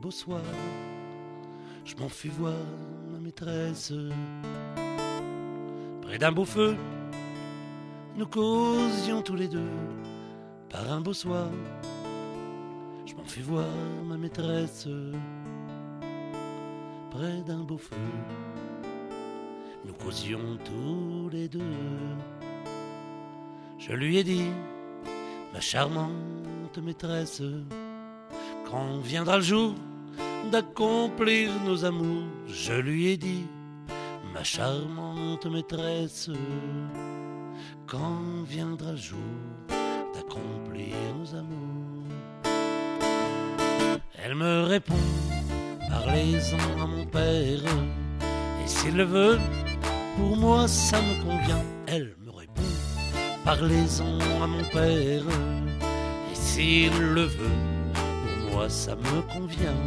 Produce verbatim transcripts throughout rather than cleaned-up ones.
beau soir, je m'en fus voir ma maîtresse. Près d'un beau feu, nous causions tous les deux. Par un beau soir, je m'en fus voir ma maîtresse. Près d'un beau feu, nous causions tous les deux. Je lui ai dit, ma charmante maîtresse, quand viendra le jour d'accomplir nos amours. Je lui ai dit, ma charmante maîtresse, quand viendra le jour d'accomplir nos amours. Elle me répond, parlez-en à mon père, et s'il le veut, pour moi ça me convient. Elle me répond, parlez-en à mon père, et s'il le veut, pour moi ça me convient.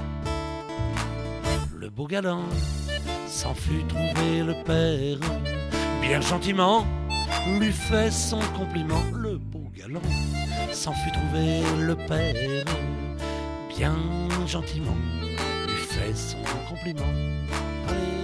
Le beau galant s'en fut trouver le père, bien gentiment lui fait son compliment. Le beau galant s'en fut trouver le père, bien gentiment lui fait son compliment. Allez.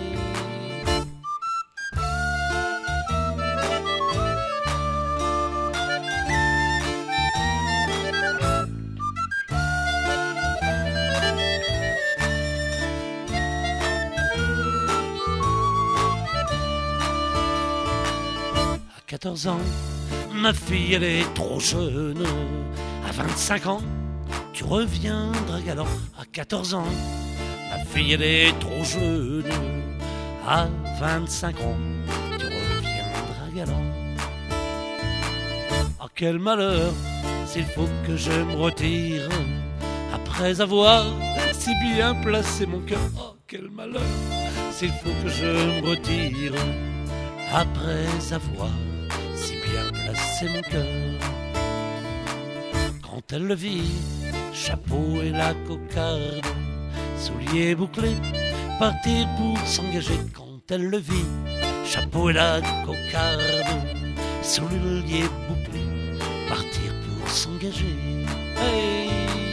quatorze ans, ma fille elle est trop jeune. À vingt-cinq ans, tu reviendras galant. À quatorze ans, ma fille elle est trop jeune. À vingt-cinq ans, tu reviendras galant. Oh quel malheur, s'il faut que je me retire, après avoir si bien placé mon cœur. Oh quel malheur, s'il faut que je me retire, après avoir si bien placé mon cœur. Quand elle le vit, chapeau et la cocarde, souliers bouclés, partir pour s'engager. Quand elle le vit, chapeau et la cocarde, souliers bouclés, partir pour s'engager. Hey!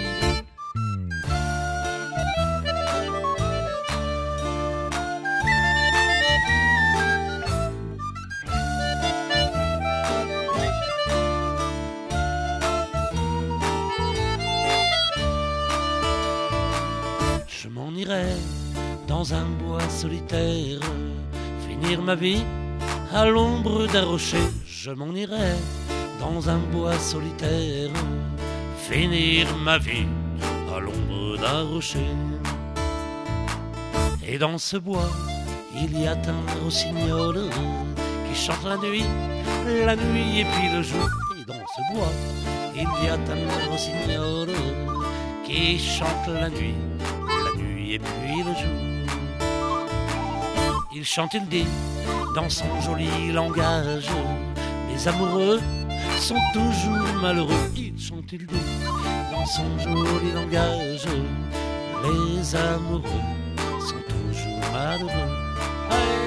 Je m'en irai dans un bois solitaire, finir ma vie à l'ombre d'un rocher. Je m'en irai dans un bois solitaire, finir ma vie à l'ombre d'un rocher. Et dans ce bois, il y a un rossignol qui chante la nuit, la nuit et puis le jour. Et dans ce bois, il y a un rossignol qui chante la nuit, et puis le jour. Il chante, il dit, dans son joli langage, les amoureux sont toujours malheureux. Il chante, il dit, dans son joli langage, les amoureux sont toujours malheureux. Hey!